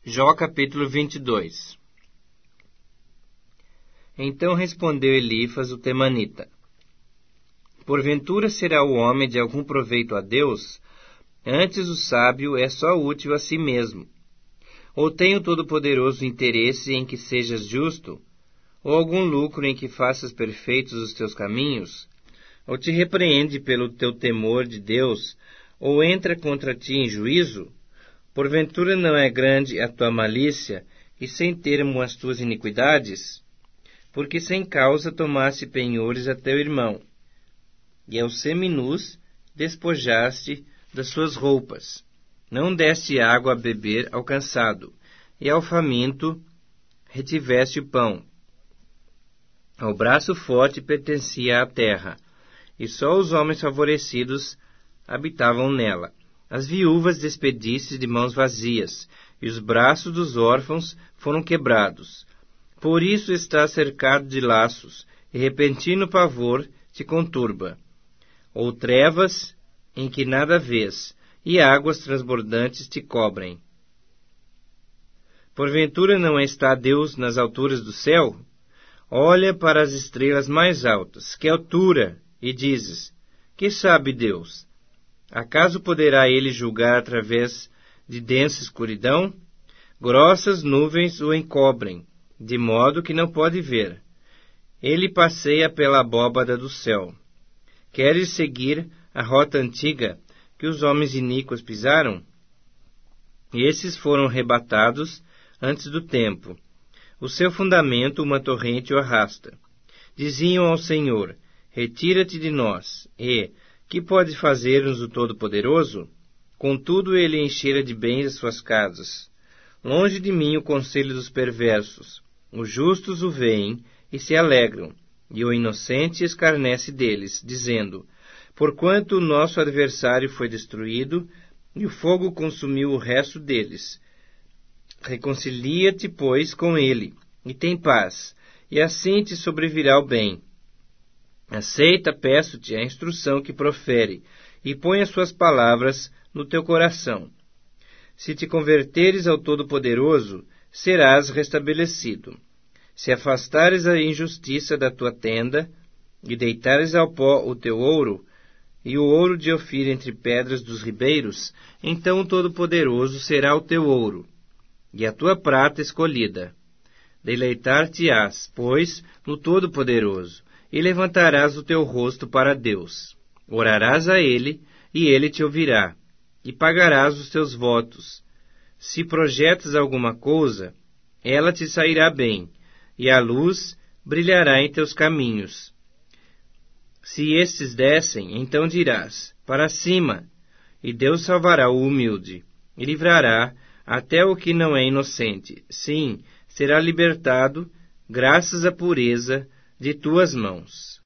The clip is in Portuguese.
Jó capítulo 22. Então respondeu Elifas o temanita: Porventura será o homem de algum proveito a Deus? Antes o sábio é só útil a si mesmo. Ou tem o Todo-Poderoso interesse em que sejas justo? Ou algum lucro em que faças perfeitos os teus caminhos? Ou te repreende pelo teu temor de Deus? Ou entra contra ti em juízo? Porventura não é grande a tua malícia, e sem termo as tuas iniquidades? Porque sem causa tomaste penhores a teu irmão, e aos seminus despojaste das suas roupas. Não deste água a beber ao cansado, e ao faminto retiveste o pão. Ao braço forte pertencia a terra, e só os homens favorecidos habitavam nela. As viúvas despediste de mãos vazias, e os braços dos órfãos foram quebrados. Por isso estás cercado de laços, e repentino pavor te conturba. Ou trevas em que nada vês, e águas transbordantes te cobrem. Porventura não está Deus nas alturas do céu? Olha para as estrelas mais altas, que altura, e dizes: que sabe Deus? Acaso poderá ele julgar através de densa escuridão? Grossas nuvens o encobrem, de modo que não pode ver. Ele passeia pela abóbada do céu. Queres seguir a rota antiga que os homens iníquos pisaram? Esses foram arrebatados antes do tempo. O seu fundamento uma torrente o arrasta. Diziam ao Senhor: retira-te de nós. E que pode fazer-nos o Todo-Poderoso? Contudo ele enchera de bens as suas casas. Longe de mim o conselho dos perversos. Os justos o veem e se alegram, e o inocente escarnece deles, dizendo: porquanto o nosso adversário foi destruído, e o fogo consumiu o resto deles. Reconcilia-te, pois, com ele, e tem paz, e assim te sobrevirá o bem. Aceita, peço-te, a instrução que profere, e põe as suas palavras no teu coração. Se te converteres ao Todo-Poderoso, serás restabelecido. Se afastares a injustiça da tua tenda, e deitares ao pó o teu ouro, e o ouro de Ofir entre pedras dos ribeiros, então o Todo-Poderoso será o teu ouro, e a tua prata escolhida. Deleitar-te-ás, pois, no Todo-Poderoso, e levantarás o teu rosto para Deus. Orarás a Ele, e Ele te ouvirá, e pagarás os teus votos. Se projetas alguma coisa, ela te sairá bem, e a luz brilhará em teus caminhos. Se estes descem, então dirás: para cima, e Deus salvará o humilde, e livrará até o que não é inocente. Sim, será libertado, graças à pureza de tuas mãos.